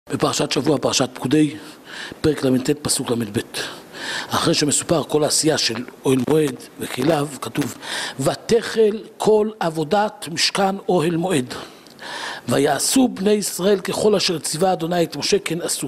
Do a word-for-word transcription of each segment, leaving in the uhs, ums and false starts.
בפרשת שבוע, פרשת פקודי, פרק למ"ט, פסוק למ"ב. אחרי שמסופר כל העשייה של אוהל מועד וכליו, כתוב ותחל כל עבודת משכן אוהל מועד, ויעשו בני ישראל ככל אשר ציווה אדוני את משה כן עשו.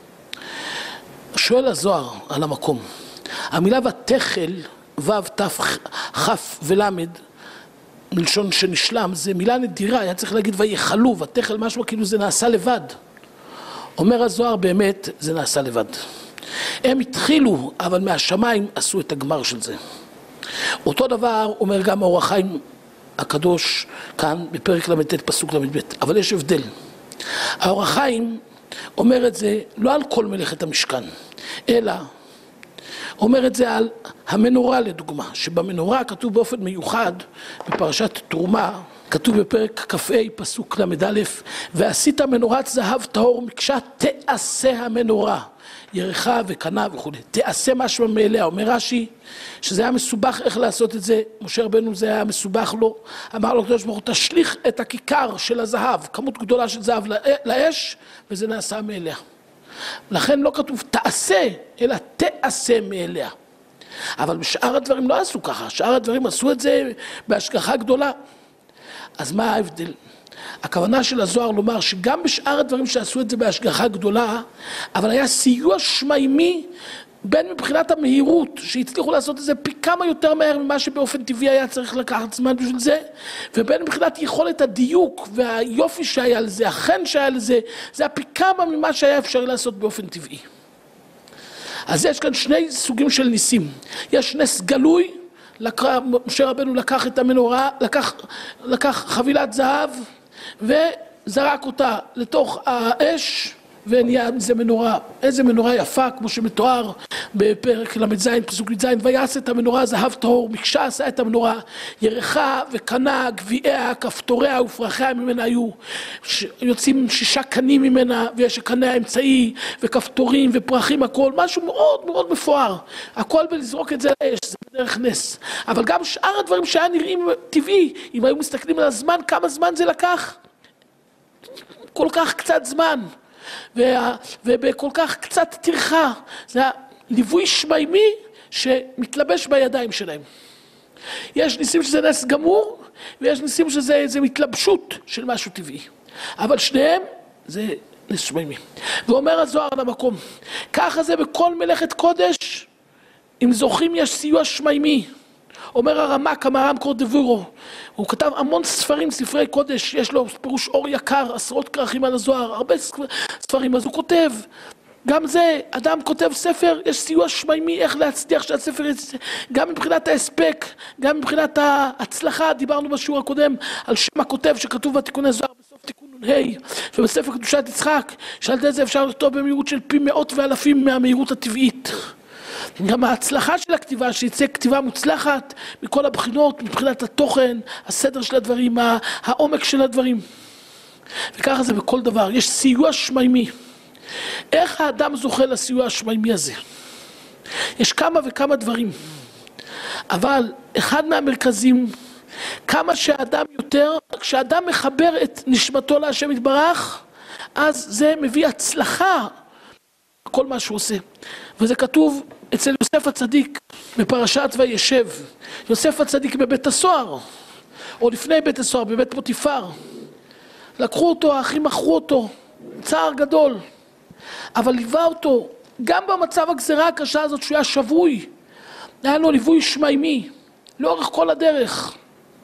שואל הזוהר על המקום, המילה ותחל, ו' ת' כ' ולמד, מלשון שנשלם, זה מילה נדירה, היה צריך להגיד ויחלו, ותחל משהו כאילו זה נעשה לבד. אומר הזוהר באמת זה נעשה לבד. הם התחילו, אבל מהשמיים עשו את הגמר של זה. אותו דבר אומר גם האור החיים הקדוש כאן בפרק למ"ט פסוק למ"ב, אבל יש הבדל. האור החיים אומר את זה לא על כל מלאכת המשכן, אלא אומר את זה על המנורה לדוגמה, שבמנורה כתוב באופן מיוחד בפרשת תרומה, כתוב בפרק כ"ה פסוק למ"א, ועשית מנורת זהב טהור מקשה תעשה המנורה, ירחה וקנה וכו'. תעשה משהו מאליה. אומר רש"י שזה היה מסובך איך לעשות את זה, משה רבנו זה היה מסובך לו, אמר לו הקדוש ברוך הוא תשליך את הכיכר של הזהב, כמות גדולה של זהב לאש, וזה נעשה מאליה. לכן לא כתוב תעשה, אלא תעשה מאליה. אבל בשאר הדברים לא עשו ככה, שאר הדברים עשו את זה בהשגחה גדולה. אז מה ההבדל? הכוונה של הזוהר לומר שגם בשאר הדברים שעשו את זה בהשגחה גדולה, אבל היה סיוע שמיימי בין מבחינת המהירות, שהצליחו לעשות את זה פי כמה יותר מהר ממה שבאופן טבעי היה צריך לקחת זמן בשביל זה, ובין מבחינת יכולת הדיוק והיופי שהיה לזה, החן שהיה לזה, זה היה פי כמה ממה שהיה אפשר לעשות באופן טבעי. אז יש כאן שני סוגים של ניסים. יש נס גלוי, משה רבנו לקח את המנורה, לקח, לקח חבילת זהב וזרק אותה לתוך האש ונהיה מזה מנורה. איזה מנורה יפה, כמו שמתואר בפרק למ"ז פסוק ל"ז, ויעש את המנורה זהב טהור מקשה, עשה את המנורה, ירחה וקנה, גביעיה, כפתוריה ופרחיה ממנה היו, יוצאים שישה קנים ממנה, ויש הקנה האמצעי וכפתורים ופרחים, הכל משהו מאוד מאוד מפואר, הכל בלזרוק את זה לאש, זה בדרך נס. אבל גם שאר הדברים שהיה נראים טבעי, אם היו מסתכלים על הזמן, כמה זמן זה לקח? כל כך קצת זמן. וה, ובכל כך קצת טרחה, זה הליווי שמיימי שמתלבש בידיים שלהם. יש ניסים שזה נס גמור, ויש ניסים שזה איזה מתלבשות של משהו טבעי. אבל שניהם זה נס שמיימי. ואומר הזוהר על המקום, ככה זה בכל מלאכת קודש, אם זוכים יש סיוע שמיימי. אומר הרמ"ק, המהר"ם קורדבורו, הוא כתב המון ספרים, ספרי קודש, יש לו פירוש אור יקר, עשרות כרכים על הזוהר, הרבה ספרים, אז הוא כותב, גם זה, אדם כותב ספר, יש סיוע שמיימי איך להצליח שהספר, גם מבחינת ההספק, גם מבחינת ההצלחה, דיברנו בשיעור הקודם על שם הכותב שכתוב בתיקוני זוהר בסוף תיקון נ"ה, ובספר קדושת יצחק, שעל ידי זה אפשר לכתוב במהירות של פי מאות ואלפים מהמהירות הטבעית. גם ההצלחה של הכתיבה, שיצא כתיבה מוצלחת מכל הבחינות, מבחינת התוכן, הסדר של הדברים, העומק של הדברים. וככה זה בכל דבר, יש סיוע שמיימי. איך האדם זוכה לסיוע השמיימי הזה? יש כמה וכמה דברים, אבל אחד מהמרכזים, כמה שהאדם יותר, כשאדם מחבר את נשמתו להשם יתברך, אז זה מביא הצלחה כל מה שהוא עושה. וזה כתוב אצל יוסף הצדיק בפרשת וישב. יוסף הצדיק בבית הסוהר, או לפני בית הסוהר, בבית פוטיפר. לקחו אותו, האחים מכרו אותו, צער גדול. אבל ליווה אותו, גם במצב הגזרה הקשה הזאת שהוא היה שבוי, היה לו ליווי שמיימי, לאורך כל הדרך.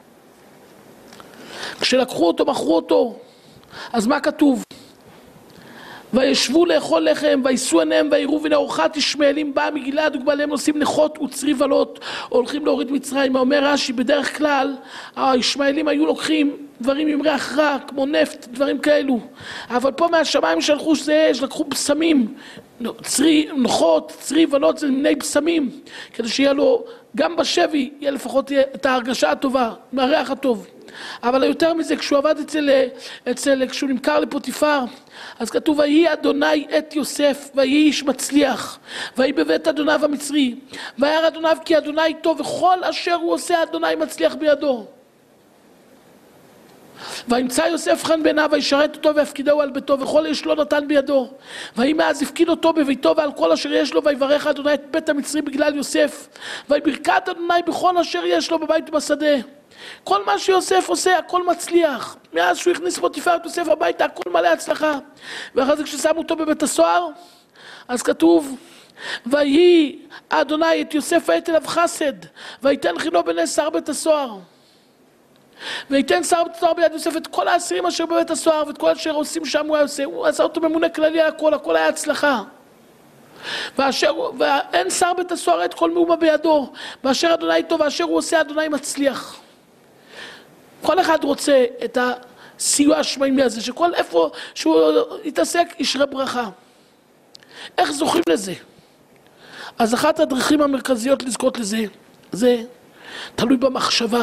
כשלקחו אותו, מכרו אותו, אז מה כתוב? וישבו לאכול לחם, וישאו עיניהם ויראו, והנה אורחת ישמעאלים באה מגלעד וגבליהם נושאים נכות וצרי ולוט, הולכים להוריד מצרים. אומר רש"י, בדרך כלל הישמעאלים היו לוקחים דברים עם ריח רע, כמו נפט, דברים כאלו. אבל פה מהשמיים שלחו שזה אש, לקחו בשמים, צרי, נוחות, צרי ולוט, זה מיני בשמים, כדי שיהיה לו, גם בשבי, יהיה לפחות את ההרגשה הטובה, מהריח הטוב. אבל יותר מזה, כשהוא עבד אצל, אצל, כשהוא נמכר לפוטיפר, אז כתוב, ויהי אדוני את יוסף, ויהי איש מצליח, ויהי בבית אדוניו המצרי, וירא אדוניו כי אדוני טוב, וכל אשר הוא עושה אדוני מצליח בידו. וימצא יוסף חן בעיניו וישרת אותו ויפקידהו על ביתו וכל איש לא נתן בידו. ויהי מאז הפקיד אותו בביתו ועל כל אשר יש לו, ויברך אדוני את בית המצרי בגלל יוסף, ויברכת אדוני בכל אשר יש לו בבית ובשדה. כל מה שיוסף עושה הכל מצליח. מאז שהוא הכניס פוטיפר את יוסף הביתה הכל מלא הצלחה. ואחרי זה כששמו אותו בבית הסוהר, אז כתוב ויהי אדוני את יוסף ואת אליו חסד ויתן חילו בנס שר בית הסוהר. ויתן שר בית הסוהר ביד יוסף את כל האסירים אשר בבית הסוהר ואת כל אשר עושים שם הוא היה עושה. הוא עשה אותו ממונה כללי על הכל, הכל היה הצלחה. ואשר, ואין שר בית הסוהר את כל מאומה בידו, ואשר אדוני איתו ואשר הוא עושה אדוני מצליח. כל אחד רוצה את הסיוע השמיימי הזה, שכל איפה שהוא יתעסק ישרה ברכה. איך זוכים לזה? אז אחת הדרכים המרכזיות לזכות לזה, זה תלוי במחשבה.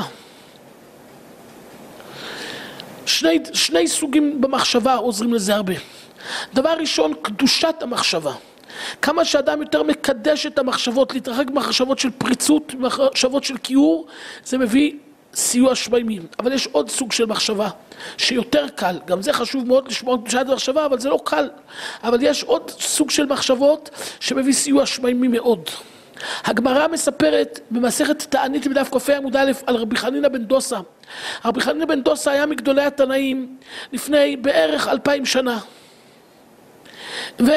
שני, שני סוגים במחשבה עוזרים לזה הרבה. דבר ראשון, קדושת המחשבה. כמה שאדם יותר מקדש את המחשבות, להתרחק במחשבות של פריצות, מחשבות של כיעור, זה מביא סיוע שמיימי. אבל יש עוד סוג של מחשבה שיותר קל, גם זה חשוב מאוד לשמור קדושת המחשבה, אבל זה לא קל. אבל יש עוד סוג של מחשבות שמביא סיוע שמיימי מאוד. הגמרא מספרת במסכת תענית בדף כ"ה עמוד א' על רבי חנינא בן דוסא. רבי חנינא בן דוסא היה מגדולי התנאים לפני בערך אלפיים שנה. והוא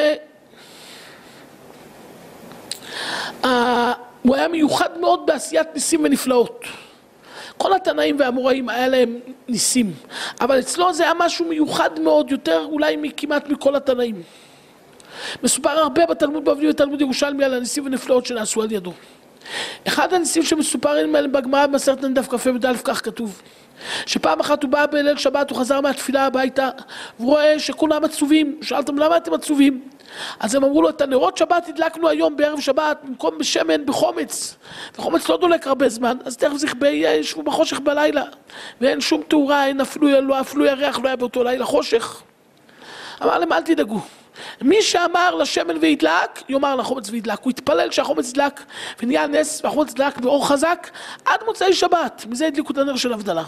היה מיוחד מאוד בעשיית ניסים ונפלאות. כל התנאים והאמוראים היה להם ניסים, אבל אצלו זה היה משהו מיוחד מאוד, יותר אולי כמעט מכל התנאים. מסופר הרבה בתלמוד בבלי ובתלמוד ירושלמי על הניסים ונפלאות שנעשו על ידו. אחד הניסים שמסופרים עליהם בגמרא במסכת דף כ"ה עמוד א', כך כתוב, שפעם אחת הוא בא בליל שבת, הוא חזר מהתפילה הביתה, והוא רואה שכולם עצובים. שאל אותם למה אתם עצובים? אז הם אמרו לו, את הנרות שבת הדלקנו היום בערב שבת, במקום בשמן בחומץ, וחומץ לא דולק הרבה זמן, אז תכף זה ישבו בחושך בלילה, ואין שום תאורה, אין אפילו, לא, אפילו ירח לא היה באותו לילה חושך. אמר להם, אל תדאגו, מי שאמר לשמן והדלק, יאמר לחומץ והדלק. הוא התפלל שהחומץ דלק ונהיה נס, והחומץ דלק באור חזק עד מוצאי שבת. מזה הדליקו את הנר של הבדלה.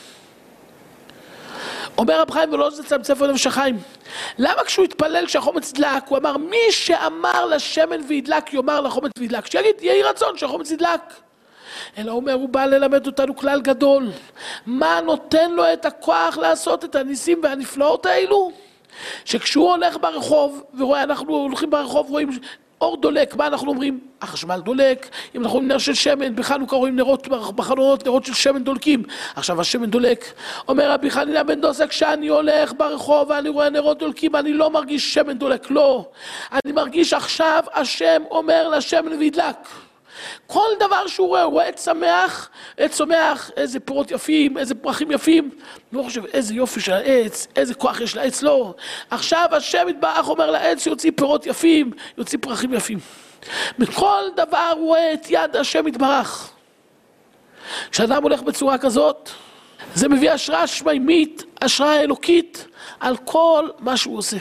אומר רב חיים ולוזנצל בספר נפש החיים, למה כשהוא התפלל שהחומץ דלק, הוא אמר מי שאמר לשמן והדלק יאמר לחומץ והדלק, שיגיד יהי רצון שהחומץ ידלק. אלא אומר, הוא בא ללמד אותנו כלל גדול, מה נותן לו את הכוח לעשות את הניסים והנפלאות האלו? שכשהוא הולך ברחוב ורואה, אנחנו הולכים ברחוב רואים אור דולק, מה אנחנו אומרים? החשמל דולק. אם אנחנו רואים נר של שמן, בחנוכה רואים נרות בחלונות, נרות של שמן דולקים, עכשיו השמן דולק. אומר רבי חנינא בן דוסא, כשאני הולך ברחוב ואני רואה נרות דולקים, אני לא מרגיש שמן דולק, לא, אני מרגיש עכשיו השם אומר לשמן וידלק. כל דבר שהוא רואה, הוא רואה עץ צומח, עץ צומח, איזה פירות יפים, איזה פרחים יפים, לא חושב איזה יופי של העץ, איזה כוח יש לעץ, לא. עכשיו השם יתברך אומר לעץ שיוציא פירות יפים, יוציא פרחים יפים. מכל דבר הוא רואה את יד השם יתברך. כשאדם הולך בצורה כזאת, זה מביא השראה שמיימית, השראה אלוקית, על כל מה שהוא עושה.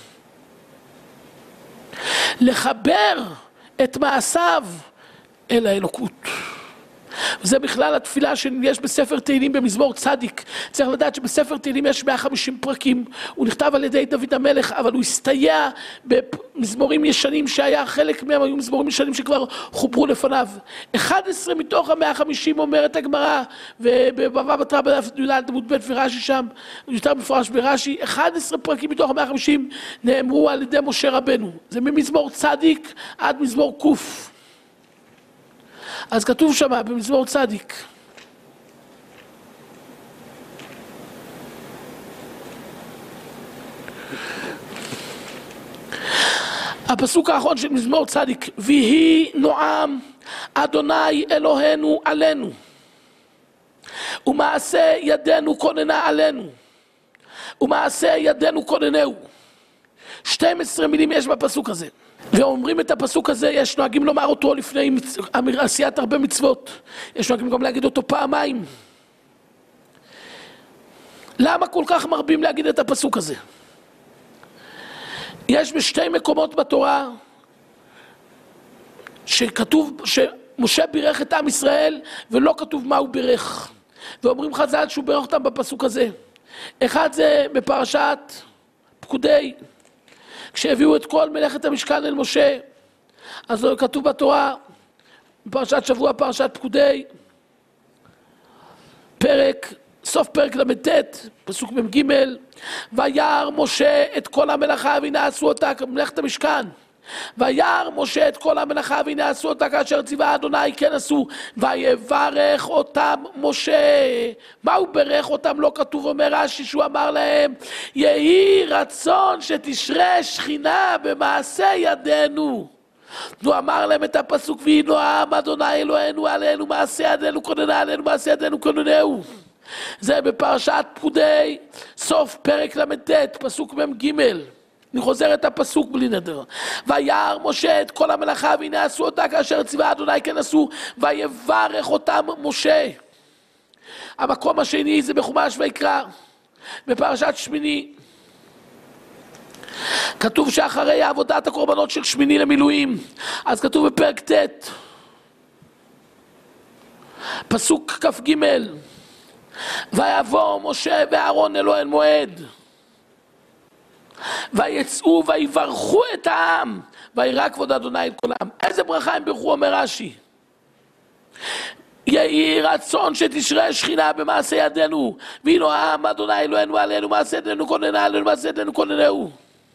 לחבר את מעשיו אל האלוקות. וזה בכלל התפילה שיש בספר תהילים במזמור צדיק. צריך לדעת שבספר תהילים יש מאה וחמישים פרקים, הוא נכתב על ידי דוד המלך, אבל הוא הסתייע במזמורים ישנים שהיה חלק מהם היו מזמורים ישנים שכבר חוברו לפניו. אחד עשר מתוך ה-מאה וחמישים אומרת הגמרא, ובבבא בתרא בדף י"ד עמוד ב' ורש"י שם, יותר מפורש ברש"י, אחד עשר פרקים מתוך ה-מאה וחמישים נאמרו על ידי משה רבנו. זה ממזמור צדיק עד מזמור קוף. אז כתוב שם במזמור צדיק, הפסוק האחרון של מזמור צדיק, ויהי נועם אדוני אלוהינו עלינו ומעשה ידינו כוננה עלינו ומעשה ידינו כוננהו. שתים עשרה מילים יש בפסוק הזה, ואומרים את הפסוק הזה, יש נוהגים לומר אותו לפני עשיית הרבה מצוות, יש נוהגים גם להגיד אותו פעמיים. למה כל כך מרבים להגיד את הפסוק הזה? יש בשתי מקומות בתורה שכתוב שמשה בירך את עם ישראל ולא כתוב מה הוא בירך, ואומרים חז"ל שהוא בירך אותם בפסוק הזה. אחד זה בפרשת פקודי, כשהביאו את כל מלאכת המשכן אל משה, אז כתוב בתורה, בפרשת שבוע, פרשת פקודי, פרק, סוף פרק למ"ט, פסוק מ"ג, וירא משה את כל המלאכה והנה עשו אותה, מלאכת המשכן. וירא משה את כל המלאכה והנה עשו אותה כאשר ציווה אדוני כן עשו, ויברך אותם משה. מה הוא ברך אותם? לא כתוב, אומר רש"י שהוא אמר להם, יהי רצון שתשרה שכינה במעשה ידינו. הוא אמר להם את הפסוק, ויהי נועם אדוני אלוהינו עלינו מעשה ידינו כוננה עלינו מעשה ידינו כוננהו. זה בפרשת פקודי, סוף פרק למ"ט, פסוק מ"ג. אני חוזר את הפסוק בלי נדר. וירא משה את כל המלאכה והנה עשו אותה כאשר ציווה אדוני כן עשו, ויברך אותם משה. המקום השני זה בחומש ויקרא, בפרשת שמיני. כתוב שאחרי עבודת הקורבנות של שמיני למילואים, אז כתוב בפרק ט', פסוק כ"ג, ויבוא משה ואהרון אל אוהל מועד, ויצאו ויברכו את העם, וירא כבוד אדוני אל כל העם. איזה ברכה הם ברכו? אומר רש"י, יהי רצון שתשרה שכינה במעשה ידינו, ויהי נועם אדוני אלוהינו עלינו מעשה ידינו כוננה עלינו מעשה ידינו כוננהו.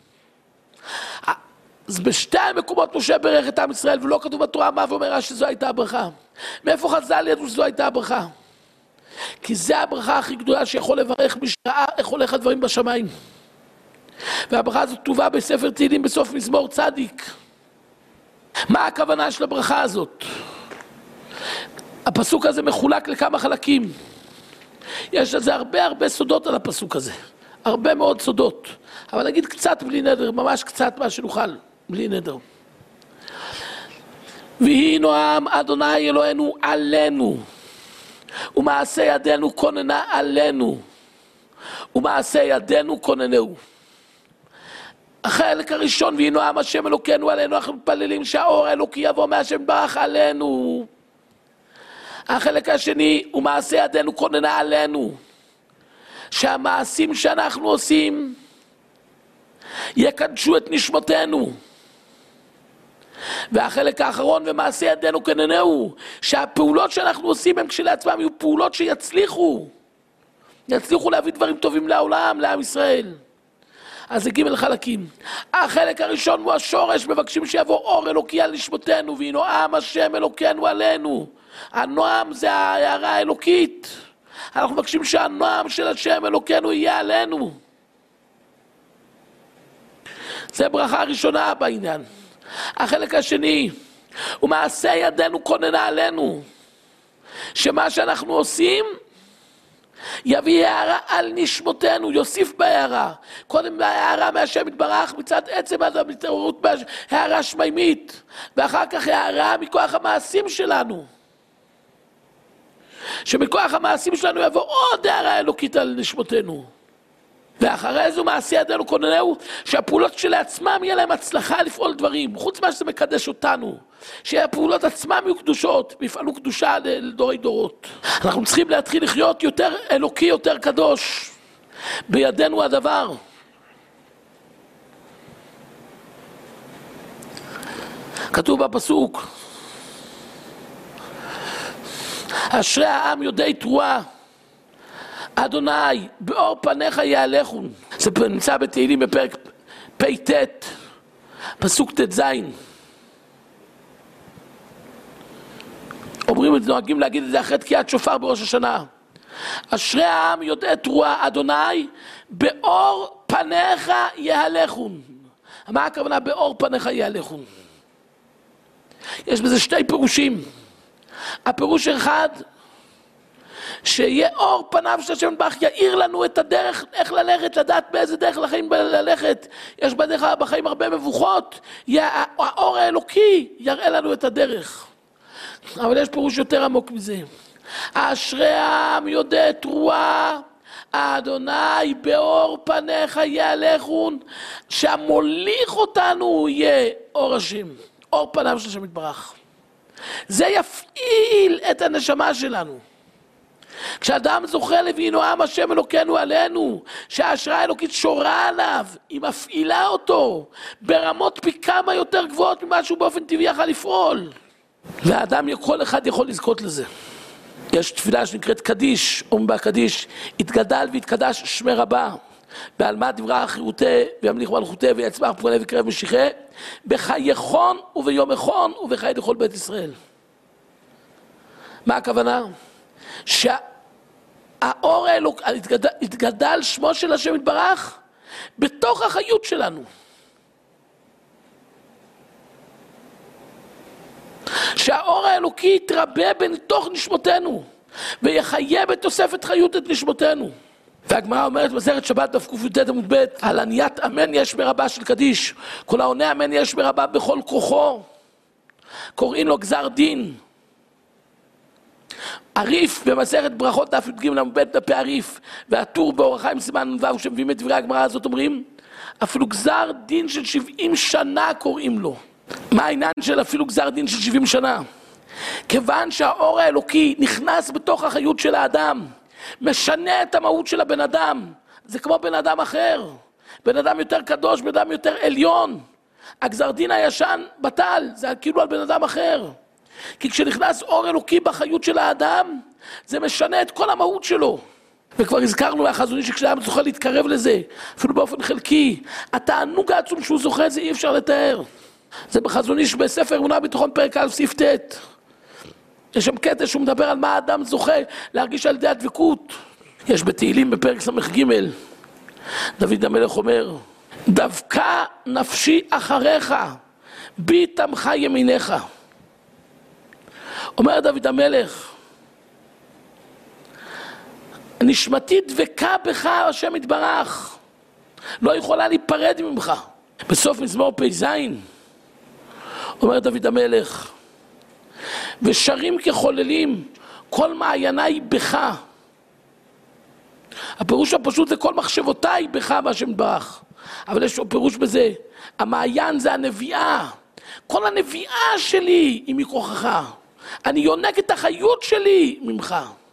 אז בשתי המקומות משה ברך את עם ישראל, ולא כתוב בתורה מה, ואומר רש"י שזו הייתה הברכה. מאיפה חז"ל ידעו שזו הייתה הברכה? כי זה הברכה הכי גדולה שיכול לברך מי שראה איך הולך הדברים בשמיים. והברכה הזאת כתובה בספר תהילים בסוף מזמור צדיק. מה הכוונה של הברכה הזאת? הפסוק הזה מחולק לכמה חלקים. יש לזה הרבה הרבה סודות על הפסוק הזה, הרבה מאוד סודות, אבל נגיד קצת בלי נדר, ממש קצת מה שנוכל בלי נדר. ויהי נועם אדוני אלוהינו עלינו, ומעשה ידינו כוננה עלינו, ומעשה ידינו כוננהו. החלק הראשון, ויהי נועם השם אלוקינו עלינו, אנחנו מתפללים שהאור האלוקי יבוא מהשם ברך עלינו. החלק השני, ומעשה ידינו כוננה עלינו, שהמעשים שאנחנו עושים יקדשו את נשמותינו. והחלק האחרון, ומעשה ידינו כוננהו, שהפעולות שאנחנו עושים הם כשלעצמם יהיו פעולות שיצליחו, יצליחו להביא דברים טובים לעולם, לעם ישראל. אז זה ג' חלקים. החלק הראשון הוא השורש, מבקשים שיבוא אור אלוקי על נשמותינו, ויהי נועם השם אלוקינו עלינו. הנועם זה ההערה האלוקית. אנחנו מבקשים שהנועם של השם אלוקינו יהיה עלינו. זה ברכה הראשונה בעניין. החלק השני, ומעשה ידינו כוננה עלינו, שמה שאנחנו עושים יביא הערה על נשמותינו, יוסיף בהערה. קודם הערה מהשם יתברך מצד עצם המתעוררות, הערה שמימית, ואחר כך הערה מכוח המעשים שלנו, שמכוח המעשים שלנו יבוא עוד הערה אלוקית על נשמותינו. ואחרי זו מעשה ידינו כוננהו, שהפעולות שלעצמם יהיה להם הצלחה לפעול דברים, חוץ מה שזה מקדש אותנו, שהפעולות עצמם יהיו קדושות, ויפעלו קדושה לדורי דורות. אנחנו צריכים להתחיל לחיות יותר אלוקי, יותר קדוש. בידינו הדבר. כתוב בפסוק, אשרי העם יודעי תרועה, אדוני באור פניך יהלכו. זה נמצא בתהילים בפרק פ"ט, פסוק ט"ז. אומרים את זה, נוהגים להגיד את זה אחרי תקיעת שופר בראש השנה. אשרי העם יודעי תרועה, אדוני באור פניך יהלכו. מה הכוונה באור פניך יהלכו? יש בזה שתי פירושים. הפירוש אחד, שיהיה אור פניו של השם יתברך, יאיר לנו את הדרך, איך ללכת, לדעת באיזה דרך לחיים ללכת. יש בדרך בחיים הרבה מבוכות, האור האלוקי יראה לנו את הדרך. אבל יש פירוש יותר עמוק מזה. אשרי העם יודע תרועה, אדוני באור פניך יהלכו, שהמוליך אותנו יהיה אור השם, אור פניו של השם יתברך. זה יפעיל את הנשמה שלנו. כשאדם זוכה לבינו עם השם אלוקינו עלינו, שההשראה האלוקית שורה עליו, היא מפעילה אותו ברמות פי כמה יותר גבוהות ממה שהוא באופן טבעי יכל לפעול. והאדם, כל אחד יכול לזכות לזה. יש תפילה שנקראת קדיש, אומרים בה קדיש, התגדל והתקדש שמי רבה, בעלמא דברה חירותי וימליך מלכותי ויצמח פרונה וקרב משיחה, בחייכון וביומכון ובחיי לכל בית ישראל. מה הכוונה? שהאור האלוק, התגדל, התגדל שמו של השם יתברך בתוך החיות שלנו. שהאור האלוקי יתרבה בתוך נשמותינו ויחיה בתוספת חיות את נשמותינו. והגמרא אומרת במסכת שבת דף ק"ט עמוד ב', על עניית אמן יש מרבה של קדיש, כל העונה אמן יש מרבה בכל כוחו, קוראים לו גזר דין. עריף במסכת ברכות דף י"ג עמוד ב' דפי עריף, והטור באור החיים סימן נ"ו שמביאים את דברי הגמרא הזאת אומרים, אפילו גזר דין של שבעים שנה קוראים לו. מה העניין של אפילו גזר דין של שבעים שנה? כיוון שהאור האלוקי נכנס בתוך החיות של האדם, משנה את המהות של הבן אדם. זה כמו בן אדם אחר, בן אדם יותר קדוש, בן אדם יותר עליון. הגזר דין הישן בטל, זה כאילו על בן אדם אחר. כי כשנכנס אור אלוקי בחיות של האדם, זה משנה את כל המהות שלו. וכבר הזכרנו מהחזוני שכשאדם זוכה להתקרב לזה, אפילו באופן חלקי, התענוג העצום שהוא זוכה זה אי אפשר לתאר. זה בחזוני שבספר אמונה ביטחון פרק א' סעיף ט'. יש שם קטע שהוא מדבר על מה האדם זוכה להרגיש על ידי הדבקות. יש בתהילים בפרק ס"ג, דוד המלך אומר, דווקא נפשי אחריך, בי תמכה ימיניך. אומר דוד המלך, נשמתי דבקה בך השם יתברך, לא יכולה להיפרד ממך. בסוף מזמור פ"ז אומר דוד המלך, ושרים כחוללים, כל מעייניי בך. הפירוש הפשוט זה כל מחשבותיי בך בהשם יתברך. אבל יש פירוש בזה, המעיין זה הנביאה. כל הנביאה שלי היא מכוחך. אני יונק את החיות שלי ממך.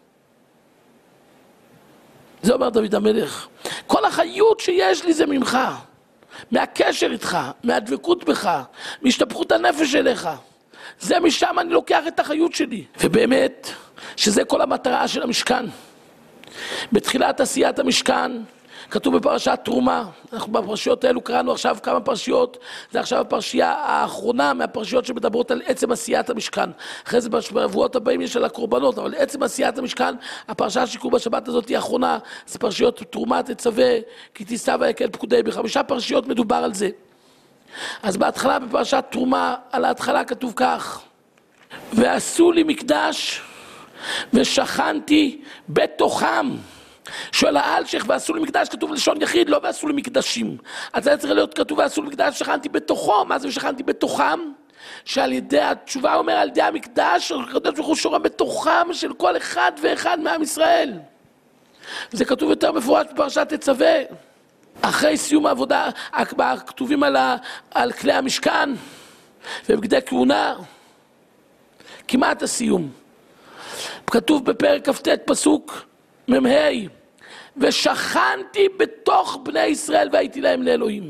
זה אומר דוד המלך. כל החיות שיש לי זה ממך. מהקשר איתך, מהדבקות בך, מהשתפכות הנפש אליך. זה משם אני לוקח את החיות שלי. ובאמת, שזה כל המטרה של המשכן. בתחילת עשיית המשכן, כתוב בפרשת תרומה, אנחנו בפרשיות האלו קראנו עכשיו כמה פרשיות, זה עכשיו הפרשייה האחרונה מהפרשיות שמדברות על עצם עשיית המשכן. אחרי זה בשבועות הבאים יש על הקורבנות, אבל עצם עשיית המשכן, הפרשה שקראו בשבת הזאת היא האחרונה, זה פרשיות תרומה תצווה, כי תישא ויקל פקודי, בחמישה פרשיות מדובר על זה. אז בהתחלה בפרשת תרומה, על ההתחלה כתוב כך, ועשו לי מקדש ושכנתי בתוכם. שואל האלשיך, ועשו לי מקדש, כתוב לשון יחיד, לא ועשו לי מקדשים. אז זה צריך להיות כתוב ועשו לי מקדש, שכנתי בתוכו. מה זה שכנתי בתוכם? שעל ידי, התשובה אומר על ידי המקדש, הקדוש ברוך הוא שורה בתוכם של כל אחד ואחד מעם ישראל. זה כתוב יותר מפורש בפרשת תצווה. אחרי סיום העבודה, כתובים על, ה, על כלי המשכן ובגדי כהונה. כמעט הסיום. כתוב בפרק כ"ט פסוק מ"ה, ושכנתי בתוך בני ישראל והייתי להם לאלוהים.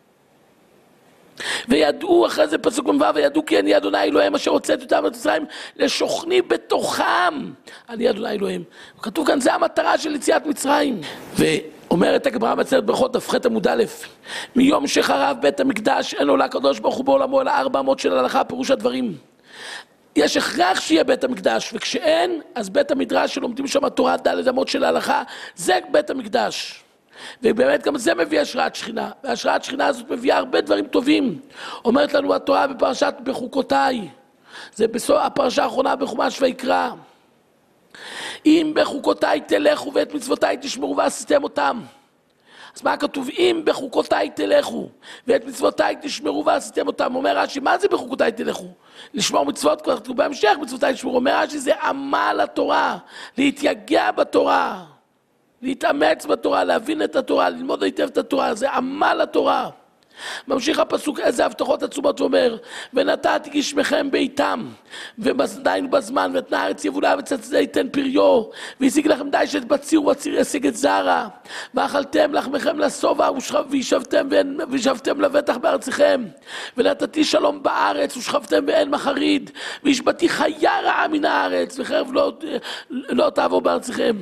וידעו, אחרי זה פסוק מ"ו, וידעו כי אני אדוני אלוהים אשר הוצאתי אותם מארץ מצרים לשוכני בתוכם. אני אדוני אלוהים. כתוב כאן, זה המטרה של יציאת מצרים. ואומרת הגמרא במסכת ברכות דף ח' עמוד א', מיום שחרב בית המקדש אין עולה הקדוש ברוך הוא בעולמו אלא ארבע אמות של הלכה, פירוש הדברים. יש הכרח שיהיה בית המקדש, וכשאין, אז בית המדרש שלומדים שם התורה ד' אמות של ההלכה, זה בית המקדש. ובאמת גם זה מביא השראת שכינה, והשראת שכינה הזאת מביאה הרבה דברים טובים. אומרת לנו התורה בפרשת בחוקותיי, זה בסוף הפרשה האחרונה בחומש ויקרא, אם בחוקותיי תלכו ואת מצוותיי תשמרו ועשיתם אותם. אז מה כתוב? אם בחוקותיי תלכו ואת מצוותיי תשמרו ועשיתם אותם. אומר רש"י, מה זה בחוקותיי תלכו? לשמור מצוות, כבר כתוב בהמשך, מצוותיי תשמרו. אומר רש"י, זה עמל התורה, להתייגע בתורה, להתאמץ בתורה, להבין את התורה, ללמוד היטב את התורה, זה עמל התורה. ממשיך הפסוק, איזה הבטחות עצומות ואומר, ונתתי גשמכם בעיתם, ועדיין בזמן, ונתנה הארץ יבולה וצצצה ייתן פריו, והשיג לכם דיישת בציר ובציר ישיג את זרע, ואכלתם לחמכם לשובע, וישבתם, וישבתם לבטח בארציכם, ונתתי שלום בארץ, ושכבתם ואין מחריד, והשבתי חיה רעה מן הארץ, וחרב לא, לא תעבור בארציכם.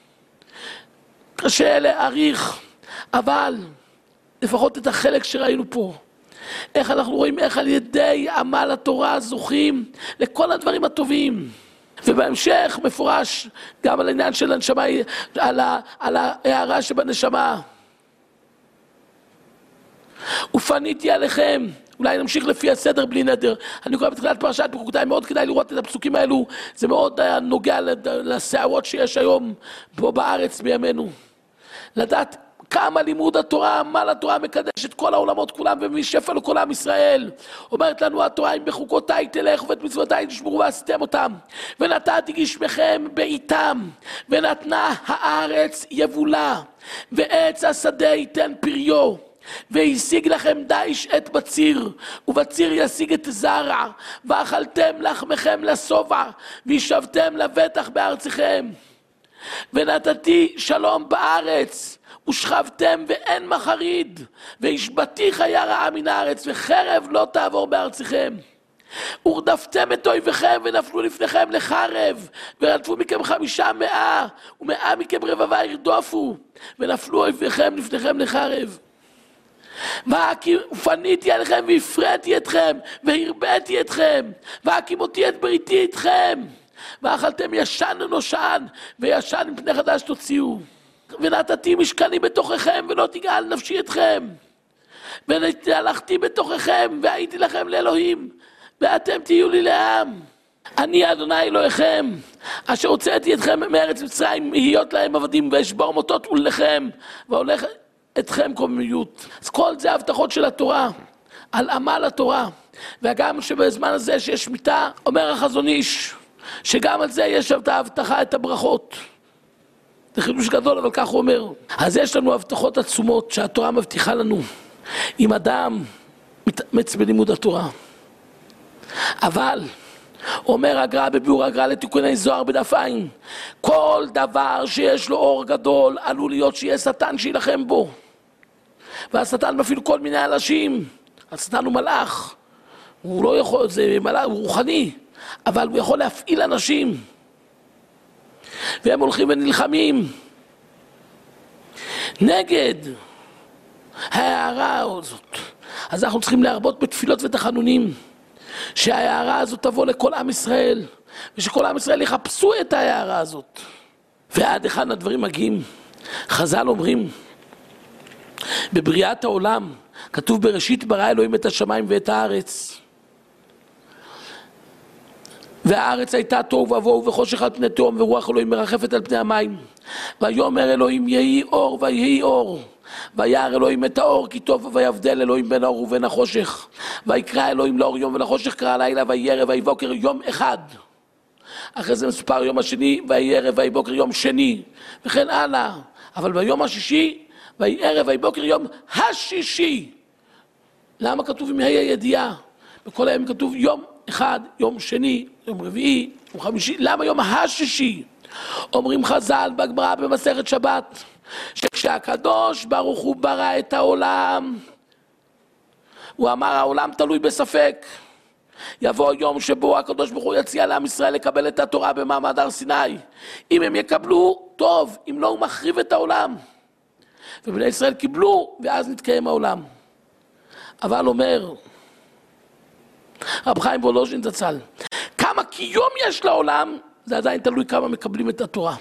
קשה להעריך, אבל לפחות את החלק שראינו פה, איך אנחנו רואים איך על ידי עמל התורה זוכים לכל הדברים הטובים. ובהמשך מפורש גם על העניין של הנשמה, על, ה, על ההערה שבנשמה. ופניתי עליכם, אולי נמשיך לפי הסדר בלי נדר. אני קורא בתחילת פרשת בחוקותיי, מאוד כדאי לראות את הפסוקים האלו, זה מאוד נוגע לסערות שיש היום פה בארץ בימינו. לדעת כמה לימוד התורה, עמל התורה מקדש את כל העולמות כולם ומשפע לכל עם ישראל. אומרת לנו התורה, אם בחוקותיי תלך ואת מצוותיי תשמרו ועשיתם אותם, ונתתי גשמכם בעיתם, ונתנה הארץ יבולה, ועץ השדה ייתן פריו, והשיג לכם דיש את בציר, ובציר ישיג את זרע, ואכלתם לחמכם לשובע, וישבתם לבטח בארציכם. ונתתי שלום בארץ, ושכבתם ואין מחריד, והשבתי חיה רעה מן הארץ, וחרב לא תעבור בארציכם. ורדפתם את אויביכם ונפלו לפניכם לחרב, ורדפו מכם חמישה מאה, ומאה מכם רבבה ירדופו, ונפלו אויביכם לפניכם לחרב. ופניתי עליכם והפרעתי אתכם, והרביתי אתכם, והקימותי את בריתי אתכם, ואכלתם ישן ונושן, וישן מפני חדש תוציאו. ונתתי משכני בתוככם, ולא תגאל נפשי אתכם. והלכתי בתוככם, והייתי לכם לאלוהים, ואתם תהיו לי לעם. אני אדוני אלוהיכם, אשר הוצאתי אתכם מארץ מצרים, להיות להם עבדים, ואשבור מוטות ולכם, והולך אתכם קוממיות. אז כל זה ההבטחות של התורה, על עמל התורה. וגם שבזמן הזה שיש שמיטה, אומר החזון איש, שגם על זה יש את ההבטחה, את הברכות. זה חידוש גדול, אבל כך הוא אומר. אז יש לנו הבטחות עצומות שהתורה מבטיחה לנו, אם אדם מתאמץ בלימוד התורה. אבל, אומר הגר"א בביאור הגר"א לתיקוני זוהר בדף עין, כל דבר שיש לו אור גדול, עלול להיות שיהיה שטן שילחם בו. והשטן מפעיל כל מיני אנשים. השטן הוא מלאך. הוא לא יכול, זה מלאך, הוא רוחני. אבל הוא יכול להפעיל אנשים. והם הולכים ונלחמים נגד ההערה הזאת. אז אנחנו צריכים להרבות בתפילות ותחנונים, שההערה הזאת תבוא לכל עם ישראל, ושכל עם ישראל יחפשו את ההערה הזאת. ועד אחד הדברים מגיעים. חז"ל אומרים, בבריאת העולם, כתוב בראשית ברא אלוהים את השמיים ואת הארץ. והארץ הייתה תוהו ובוהו וחושך על פני תהום, ורוח אלוהים מרחפת על פני המים. ויאמר אלוהים יהי אור ויהי אור. וירא אלוהים את האור כי טוב, ויבדל אלוהים בין האור ובין החושך. ויקרא אלוהים לאור יום ולחושך קרא לילה, ויהי ערב ויהי בוקר יום אחד. אחרי זה מסופר יום השני, ויהי ערב ויהי בוקר יום שני, וכן הלאה. אבל ביום השישי, ויהי ערב ויהי בוקר יום השישי. למה כתוב עם ה' הידיעה? בכל היום כתוב יום אחד, יום שני, יום רביעי, יום חמישי. למה יום השישי? אומרים חז"ל בגמרא במסכת שבת, שכשהקדוש ברוך הוא ברא את העולם, הוא אמר העולם תלוי בספק. יבוא יום שבו הקדוש ברוך הוא יציע לעם ישראל לקבל את התורה במעמד הר סיני. אם הם יקבלו, טוב, אם לא, הוא מחריב את העולם. ובני ישראל קיבלו, ואז נתקיים העולם. אבל אומר רב חיים וולוז'ין זצ"ל, כמה קיום יש לעולם, זה עדיין תלוי כמה מקבלים את התורה.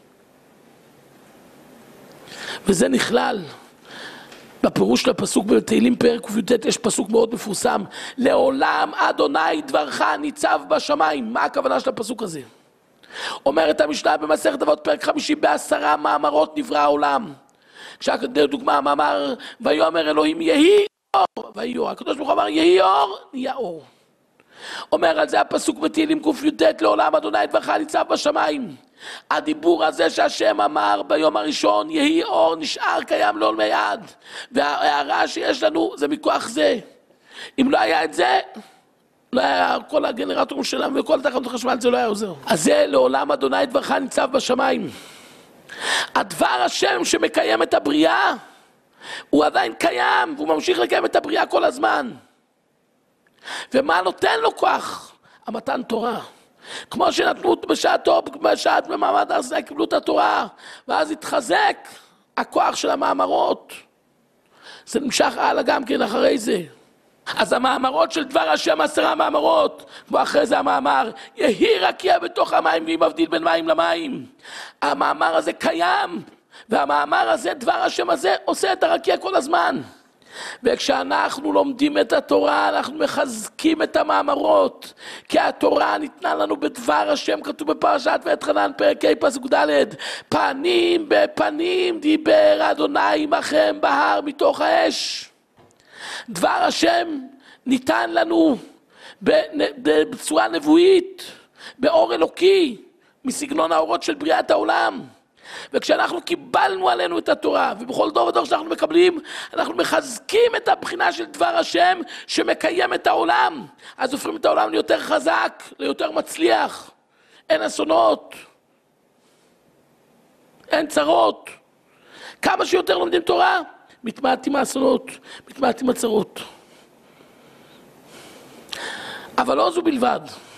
וזה נכלל בפירוש של הפסוק בתהילים פרק קי"ט, יש פסוק מאוד מפורסם, לעולם אדוני דברך ניצב בשמיים. מה הכוונה של הפסוק הזה? אומרת המשנה במסכת אבות פרק חמישי, בעשרה מאמרות נברא העולם. כשדוגמה המאמר ויאמר אלוהים יהי אור, ויהי אור. הקדוש ברוך הוא אמר יהי אור, נהיה אור. אומר על זה הפסוק בתהילים קי"ט, לעולם אדוני דברך ניצב בשמיים. הדיבור הזה שהשם אמר ביום הראשון, יהי אור, נשאר קיים לעולמי עד. וההערה שיש לנו זה מכוח זה. אם לא היה את זה, לא היה כל הגנרטורים שלנו וכל תחנות החשמל, זה לא היה עוזר. אז זה לעולם אדוני דברך ניצב בשמיים. הדבר השם שמקיים את הבריאה, הוא עדיין קיים, והוא ממשיך לקיים את הבריאה כל הזמן. ומה נותן לו כוח? המתן תורה. כמו שנתנו בשעתו, בשעת במעמד הר סיני קיבלו את התורה, ואז התחזק הכוח של המאמרות. זה נמשך הלאה גם כן אחרי זה. אז המאמרות של דבר השם, עשרה מאמרות, כמו אחרי זה המאמר, יהי רקיע בתוך המים והיא מבדיל בין מים למים. המאמר הזה קיים, והמאמר הזה, דבר השם הזה, עושה את הרקיע כל הזמן. וכשאנחנו לומדים את התורה, אנחנו מחזקים את המאמרות, כי התורה ניתנה לנו בדבר השם, כתוב בפרשת ואתחנן פרק ה' פסוק ד', פנים בפנים דיבר אדוני עמכם בהר מתוך האש. דבר השם ניתן לנו בצורה נבואית, באור אלוקי, מסגנון האורות של בריאת העולם. וכשאנחנו קיבלנו עלינו את התורה, ובכל דור ודור שאנחנו מקבלים, אנחנו מחזקים את הבחינה של דבר השם שמקיים את העולם. אז הופכים את העולם ליותר חזק, ליותר מצליח. אין אסונות, אין צרות. כמה שיותר לומדים תורה, מתמעטים האסונות, מתמעטים הצרות. אבל לא זו בלבד.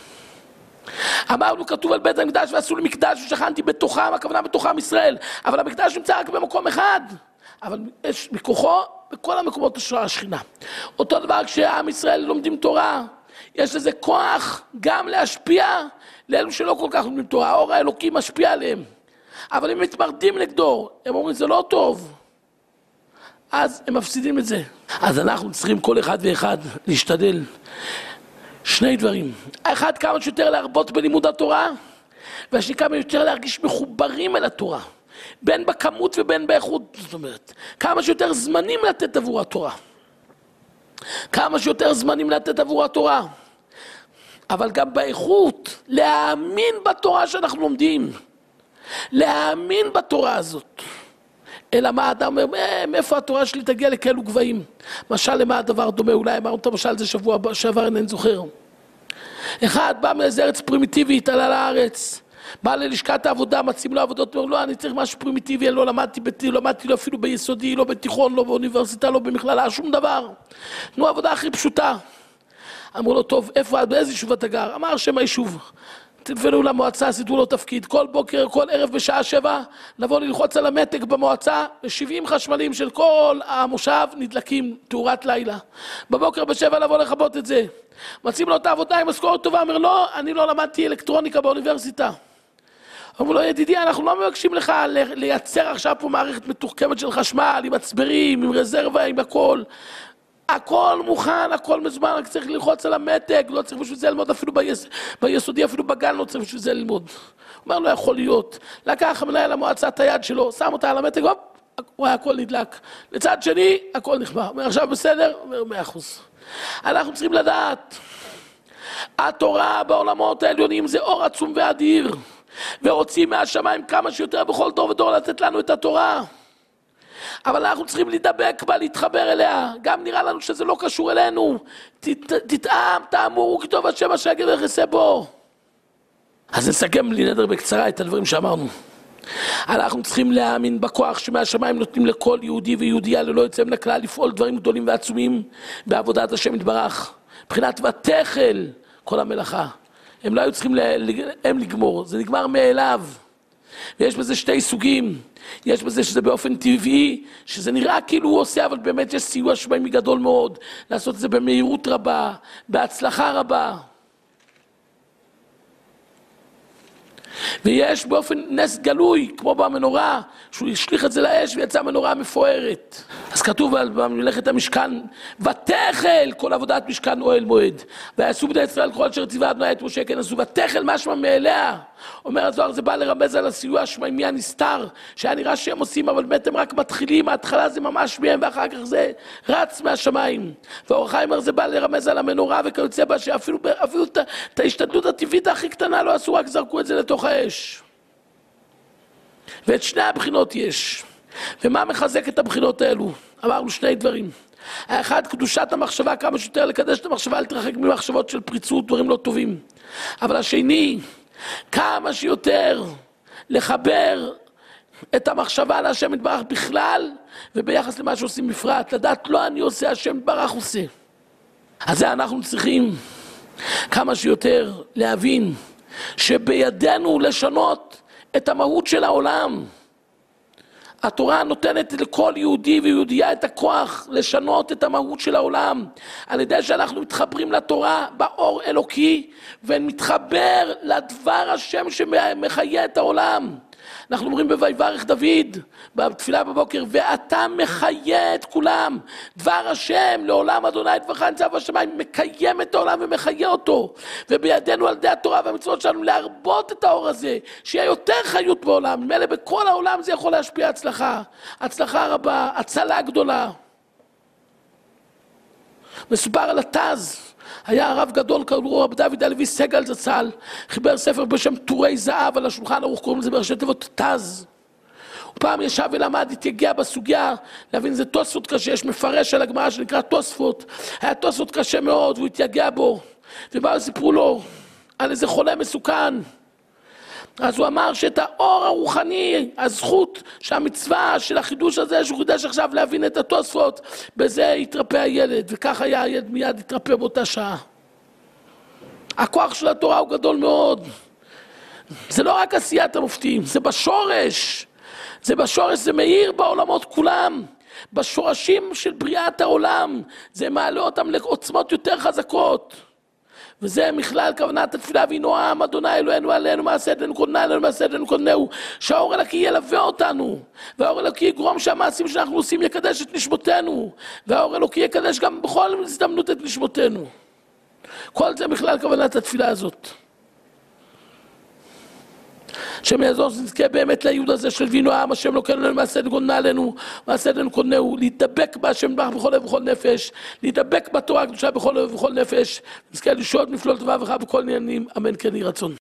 אמרנו, כתוב על בית המקדש ועשו לי מקדש ושכנתי בתוכם, הכוונה בתוכם ישראל. אבל המקדש נמצא רק במקום אחד. אבל יש מכוחו בכל המקומות השכינה. אותו דבר כשעם ישראל לומדים תורה, יש לזה כוח גם להשפיע לאלו שלא כל כך לומדים תורה. האור האלוקי משפיע עליהם. אבל הם מתמרדים נגדו, הם אומרים זה לא טוב. אז הם מפסידים את זה. אז אנחנו צריכים כל אחד ואחד להשתדל. שני דברים. האחד, כמה שיותר להרבות בלימוד התורה, והשני, כמה יותר להרגיש מחוברים אל התורה. בין בכמות ובין באיכות. זאת אומרת, כמה שיותר זמנים לתת עבור התורה. כמה שיותר זמנים לתת עבור התורה. אבל גם באיכות, להאמין בתורה שאנחנו לומדים. להאמין בתורה הזאת. אלא מה האדם אומר, מאיפה התורה שלי תגיע לכאלו גבהים? משל למה הדבר דומה? אולי אמרנו את המשל הזה שבוע שעבר, אני זוכר. אחד בא מאיזה ארץ פרימיטיבית, עלה לארץ, בא ללשכת העבודה, מציעים לו עבודות, אומר, לא, אני צריך משהו פרימיטיבי, אני לא למדתי, לא למדתי לו אפילו ביסודי, לא בתיכון, לא באוניברסיטה, לא במכללה, שום דבר. תנו עבודה הכי פשוטה. אמרו לו, טוב, איפה, באיזה יישוב אתה גר? אמר שם היישוב. תלפנו למועצה, סידרו לו תפקיד, כל בוקר, כל ערב בשעה שבע, לבוא ללחוץ על המתק במועצה, ו-שבעים חשמלים של כל המושב נדלקים תאורת לילה. בבוקר בשבע לבוא לכבות את זה. מציעים לו את העבודה עם משכורת טובה, אומר לא, אני לא למדתי אלקטרוניקה באוניברסיטה. אמרו לו, ידידי, אנחנו לא מבקשים לך לייצר עכשיו פה מערכת מתוחכמת של חשמל, עם מצברים, עם רזרבה, עם הכל. הכל מוכן, הכל מזמן, רק צריך ללחוץ על המתג, לא צריך בשביל זה ללמוד אפילו ביס... ביסודי, אפילו בגן לא צריך בשביל זה ללמוד. הוא אומר, לא יכול להיות. לקח המנהל המועצה את היד שלו, שם אותה על המתג, הופ, הוא היה הכל נדלק. לצד שני, הכל נכבה. אומר, עכשיו בסדר? אומר, מאה אחוז. אנחנו צריכים לדעת, התורה בעולמות העליונים זה אור עצום ואדיר, ורוצים מהשמיים כמה שיותר בכל דור ודור לתת לנו את התורה. אבל אנחנו צריכים להידבק בה, להתחבר אליה. גם נראה לנו שזה לא קשור אלינו. תטעם, תאמרו, כתוב השם אשר יגיד ויחסה בו. אז נסכם לי נדר בקצרה את הדברים שאמרנו. אנחנו צריכים להאמין בכוח שמהשמיים נותנים לכל יהודי ויהודייה ללא יוצא מן הכלל לפעול דברים גדולים ועצומים בעבודת השם יתברך. מבחינת ותחל כל המלאכה. הם לא היו צריכים הם לגמור, זה נגמר מאליו. ויש בזה שתי סוגים. יש בזה שזה באופן טבעי, שזה נראה כאילו הוא עושה, אבל באמת יש סיוע שמיים גדול מאוד, לעשות את זה במהירות רבה, בהצלחה רבה. ויש באופן נס גלוי, כמו במנורה, שהוא השליך את זה לאש ויצא מנורה מפוארת. אז כתוב במלאכת המשכן, ותחל כל עבודת משכן אוהל מועד. ויעשו בני ישראל כל אשר ציווה אדוני את משה כן עשו, ותחל משמע מאליה. אומר הזוהר, זה בא לרמז על הסיוע השמיימי הנסתר, שהיה נראה שהם עושים, אבל באמת הם רק מתחילים, ההתחלה זה ממש מהם, ואחר כך זה רץ מהשמיים. ואור החיים אומר, זה בא לרמז על המנורה וכיוצא בה, שאפילו אפילו את ההשתדלות הטבעית הכי קטנה לא עשו, רק זרקו את זה לתוך האש. ואת שני הבחינות יש. ומה מחזק את הבחינות האלו? אמרנו שני דברים. האחד, קדושת המחשבה, כמה שיותר לקדש את המחשבה, להתרחק ממחשבות של פריצות, דברים לא טובים. אבל השני, כמה שיותר לחבר את המחשבה להשם יתברך בכלל, וביחס למה שעושים בפרט, לדעת לא אני עושה, השם יתברך עושה. אז זה אנחנו צריכים כמה שיותר להבין, שבידינו לשנות את המהות של העולם. התורה נותנת לכל יהודי ויהודייה את הכוח לשנות את המהות של העולם, על ידי שאנחנו מתחברים לתורה באור אלוקי, ונתחבר לדבר השם שמחיה את העולם. אנחנו אומרים בויברך דוד, בתפילה בבוקר, ואתה מחיה את כולם. דבר השם, לעולם אדוני דברך ניצב בשמיים, מקיים את העולם ומחיה אותו. ובידינו על ידי התורה והמצוות שלנו להרבות את האור הזה, שיהיה יותר חיות בעולם. ממילא בכל העולם זה יכול להשפיע הצלחה, הצלחה רבה, הצלה גדולה. מסופר על התז, היה הרב גדול, קראו רב דוד הלוי סגל זצ"ל, חיבר ספר בשם טורי זהב, על השולחן ערוך קוראים לזה בראשי תיבות תז. ופעם ישב ולמד, התייגע בסוגיה, להבין זה תוספות קשה, יש מפרש על הגמרא שנקרא תוספות, היה תוספות קשה מאוד, והוא התייגע בו, ובאו סיפרו לו על איזה חולה מסוכן. אז הוא אמר שאת האור הרוחני, הזכות שהמצווה של החידוש הזה, שהוא חידש עכשיו להבין את התוספות, בזה יתרפא הילד, וכך היה הילד מיד יתרפא באותה שעה. הכוח של התורה הוא גדול מאוד. זה לא רק עשיית המופתים, זה בשורש. זה בשורש, זה מאיר בעולמות כולם. בשורשים של בריאת העולם, זה מעלה אותם לעוצמות יותר חזקות. וזה מכלל כוונת התפילה, והנה העם אדוני אלוהינו עלינו מעשה ידינו קודנה עלינו מעשה ידינו קודנהו, שהאור אלוקי ילווה אותנו, והאור אלוקי יגרום שהמעשים שאנחנו עושים יקדש את נשמותינו, והאור אלוקי יקדש גם בכל הזדמנות את נשמותינו. כל זה מכלל כוונת התפילה הזאת. השם יעזור שנזכה באמת לייעוד הזה של וינו העם השם אלוקינו עלינו מעשה ידינו קודנה עלינו מעשה ידינו קודנהו, להתדבק בהשם יתברך בכל לב ובכל נפש, להתדבק בתורה הקדושה בכל לב ובכל נפש, נזכה לישועות נפלאות טובה וחג בכל עניינים, אמן כן יהי רצון.